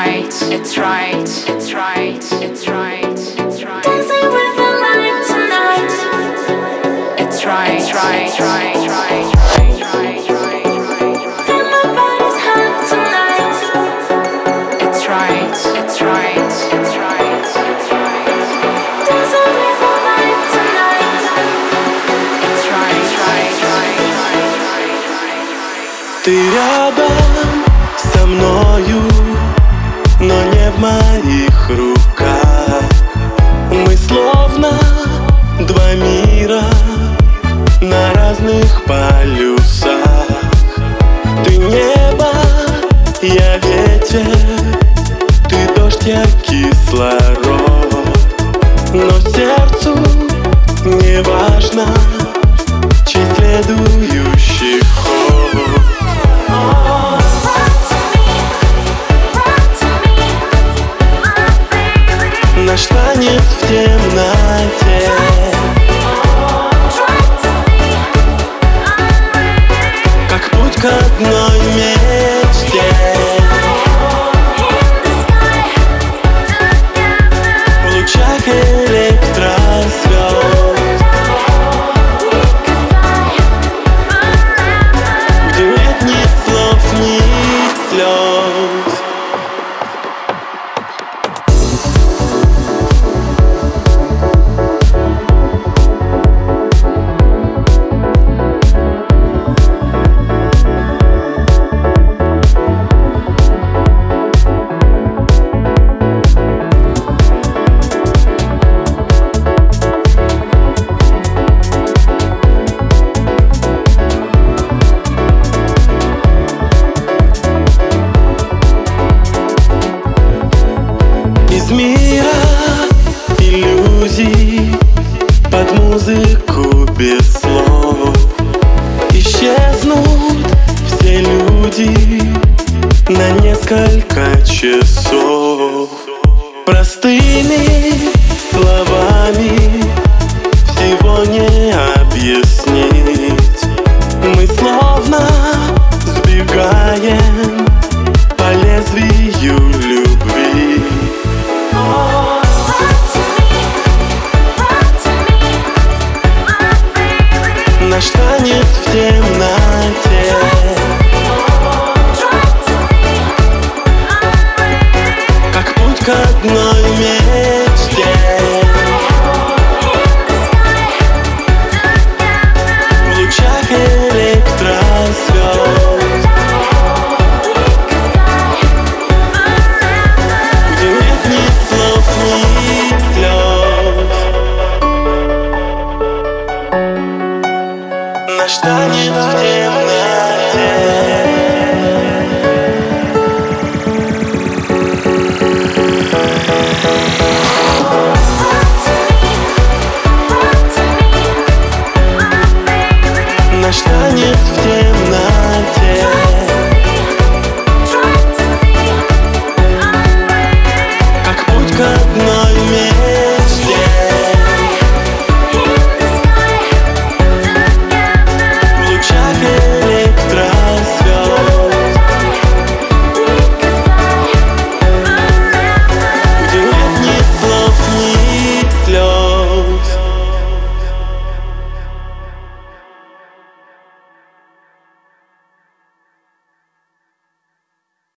right, it's right, it's right, it's right, it's right. Dancing with the light tonight. It's right, it's right, it's right, it's right. Feel my body's hot tonight. It's right, it's right, it's right, it's right. Dancing with the light tonight. It's right, right, right, right, right. Ты рядом со мною, но не в моих руках. Мы словно два мира на разных полюсах. Ты небо, я ветер, ты дождь, я кислород. Но сердцу не важно, чей следующий ход. Наш танец в темноте, как путь к одной мечте. В лучах электрозвезд, где нет ни слов, ни слез. Из мира иллюзий под музыку без слов исчезнут все люди на несколько часов. Простыми словами всего не объяснить. Мы словно сбегаем по лезвию любви. Наш танец в темноте, как путь к одной мечте. В лучах электрозвезд, где нет ни слов, ни слез. Наш танец в темноте. Наш танец в